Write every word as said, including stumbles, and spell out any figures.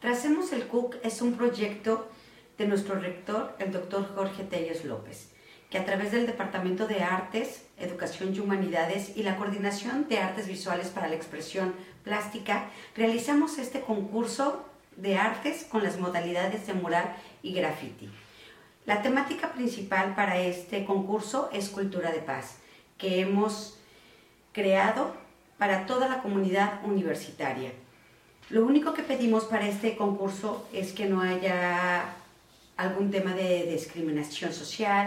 Fracemos el C U C es un proyecto de nuestro rector, el doctor Jorge Telles López, que a través del Departamento de Artes, Educación y Humanidades y la Coordinación de Artes Visuales para la Expresión Plástica, realizamos este concurso de artes con las modalidades de mural y graffiti. La temática principal para este concurso es Cultura de Paz, que hemos creado para toda la comunidad universitaria. Lo único que pedimos para este concurso es que no haya algún tema de discriminación social,